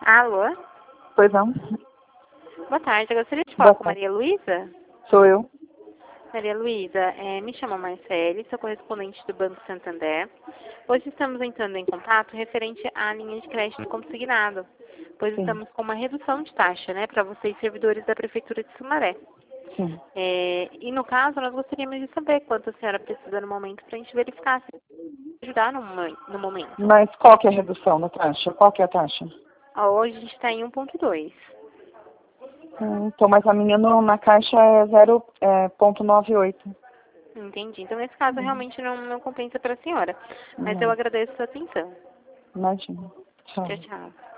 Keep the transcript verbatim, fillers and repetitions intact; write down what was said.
Alô? Pois não? Boa tarde, eu gostaria de falar Boa com tarde. Maria Luísa. Sou eu. Maria Luísa, é, me chamo Marcele, sou correspondente do Banco Santander. Hoje estamos entrando em contato referente à linha de crédito consignado, pois Sim, estamos com uma redução de taxa, né, para vocês servidores da Prefeitura de Sumaré. sim. É, e no caso, nós gostaríamos de saber quanto a senhora precisa no momento para a gente verificar se ajudar no, mo- no momento. Mas qual que é a redução da taxa? Qual que é a taxa? Ó, hoje a gente está em um ponto dois. Hum, então, mas a minha no, na caixa é zero ponto noventa e oito. Entendi. Então, nesse caso, Uhum. realmente não, não compensa para a senhora. Mas eu Não, agradeço a sua atenção. imagina. Tchau. Tchau, tchau.